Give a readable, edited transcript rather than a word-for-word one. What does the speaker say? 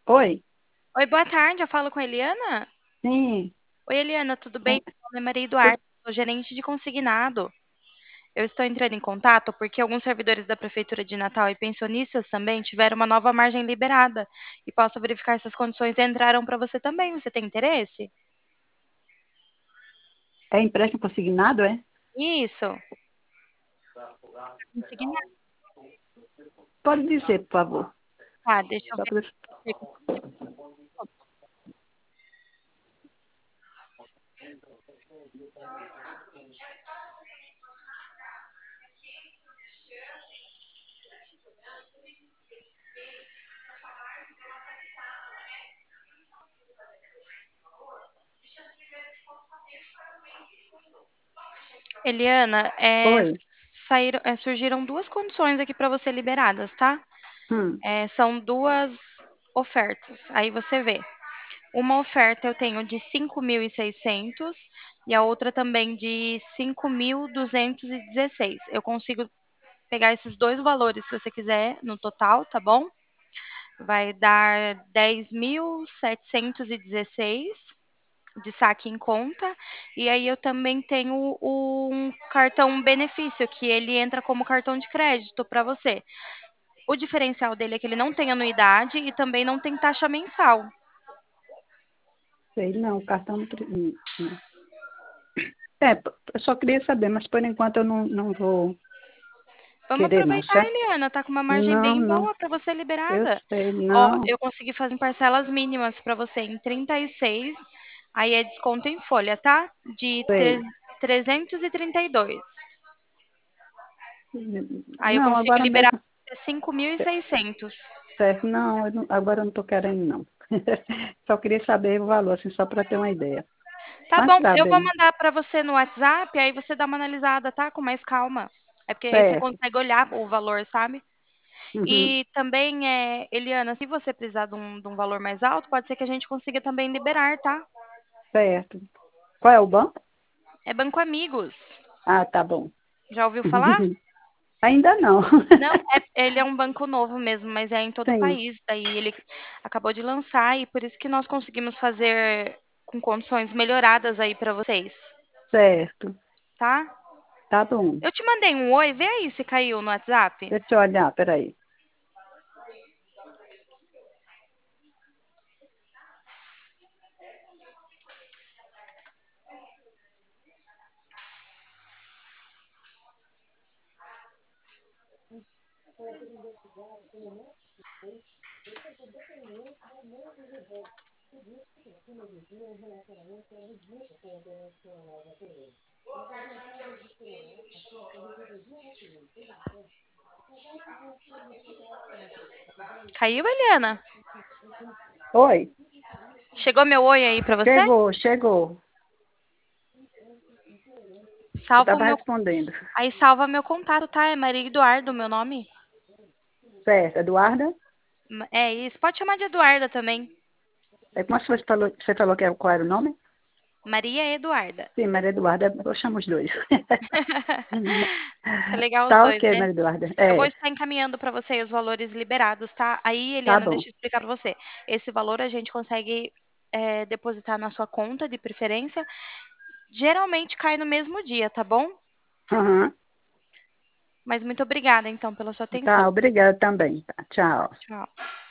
Oi, Oi, boa tarde. Eu falo com a Eliana? sim, Oi, Eliana, tudo bem? é, Meu nome é Maria tu- Eduardo, sou gerente de consignado. Eu estou entrando em contato porque alguns servidores da Prefeitura de Natal e pensionistas também tiveram uma nova margem liberada e posso verificar se as condições entraram para você também. Você tem interesse? é empréstimo consignado, é? Isso, consignado. Pode dizer, por favor. Tá, deixa eu Só ver pra... aqui com você. Eliana, Oi, surgiram duas condições aqui para você liberadas, tá? hum, São duas ofertas. Aí você vê. Uma oferta eu tenho de 5.600 e a outra também de 5.216. Eu consigo pegar esses dois valores se você quiser no total, tá bom? Vai dar 10.716 de saque em conta. E aí eu também tenho um cartão benefício que ele entra como cartão de crédito para você. O diferencial dele é que ele não tem anuidade e também não tem taxa mensal. sei não, o cartão não, não. Eu só queria saber, mas por enquanto eu não vou Vamos querer não, aproveitar, certo? Eliana, tá com uma margem Não, bem não, boa para você eu liberada. sei, Ó, não, eu consegui fazer em parcelas mínimas para você em 36, aí é desconto em folha, tá? De sei. 332. Aí eu Não, consigo agora liberar mesmo, 5.600. certo, não, agora eu não estou querendo não. Só queria saber o valor, assim, só para ter uma ideia. Tá Mas bom, tá eu vou bem, mandar para você no WhatsApp, aí você dá uma analisada, tá? Com mais calma. É porque aí você certo. consegue olhar o valor, sabe? Uhum, E também, Eliana, se você precisar de um valor mais alto, pode ser que a gente consiga também liberar, tá? certo. Qual é o banco? É Banco Amigos. Ah, tá bom. Já ouviu falar? Ainda não. Não, ele é um banco novo mesmo, mas é em todo o Sim, país. Daí ele acabou de lançar e por isso que nós conseguimos fazer com condições melhoradas aí para vocês, certo. tá? Tá bom. Eu te mandei um oi, vê aí se caiu no WhatsApp. Deixa eu olhar, peraí. Caiu, Eliana? Oi, Chegou meu oi aí para você? chegou, chegou. Eu Salva o estava meu, respondendo. aí salva meu contato, tá? É Maria Eduardo, meu nome. Certo, Eduarda? É isso. Pode chamar de Eduarda também. É como você falou que qual era o nome? Maria Eduarda. Sim, Maria Eduarda, eu chamo os dois. É legal os Tá dois, ok, né? Maria Eduarda. Eu vou É, estar encaminhando para você os valores liberados, tá? Aí, tá Eliana, bom. deixa eu explicar para você. Esse valor a gente consegue depositar na sua conta de preferência. Geralmente cai no mesmo dia, tá bom? Aham. Mas muito obrigada, então, pela sua Tá, atenção. obrigada também. Tá, tchau. Tchau.